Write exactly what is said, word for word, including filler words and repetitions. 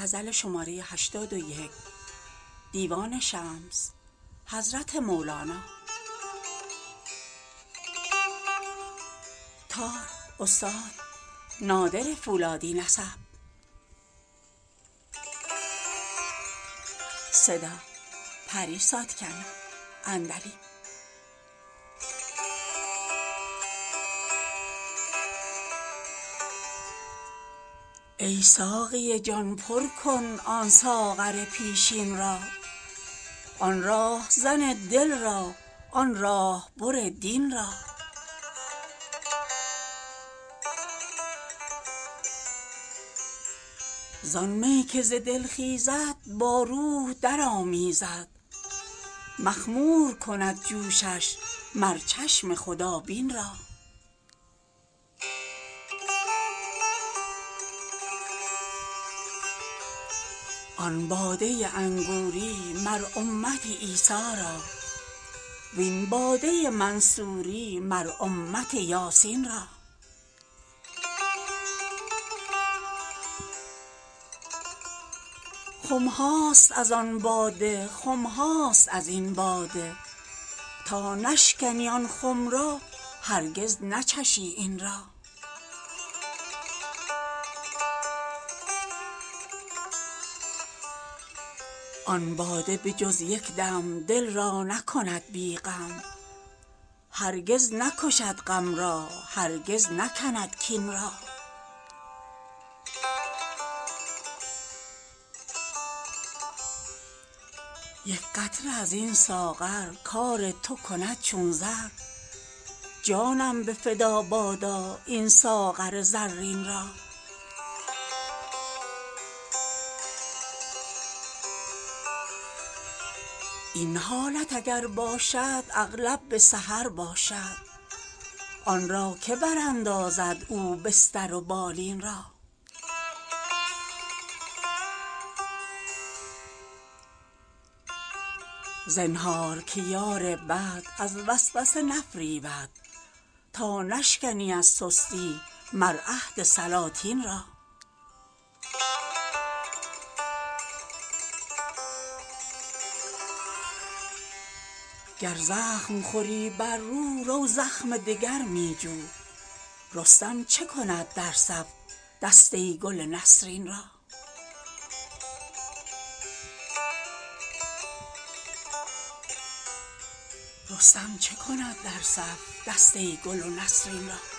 غزل شماره هشتاد و یک دیوان شمس حضرت مولانا تار استاد نادر فولادی نسب صدا پری ساتکن اندلی. ای ساقی جان پر کن آن ساغر پیشین را، آن راه زن دل را، آن راهبر دین را. زان می که ز دل خیزد با روح درآمیزد، مخمور کند جوشش مر چشم خدابین را. آن باده انگوری مر امت عیسی را، وین باده منصوری مر امت یاسین را. خم هاست از آن باده خم هاست از این باده، تا نشکنی آن خم را هرگز نچشی این را. آن باده به جز یک دم دل را نکند بی غم، هرگز نکشد غم را هرگز نکند کین را. یک قطره از این ساغر کار تو کند چون زر، جانم به فدا بادا این ساغر زرین را. این حالت اگر باشد اغلب به سحر باشد، آن را که براندازد او بستر و بالین را. زنهار که یار بد از وسوسه نفریبد، تا نشکنی از سستی مر عهد سلاطین را. گر زخم خوری بر رو رو زخم دگر می جو، رستم چه کند در صف دسته گل نسرین را. رستم چه کند در صف دسته گل و نسرین را.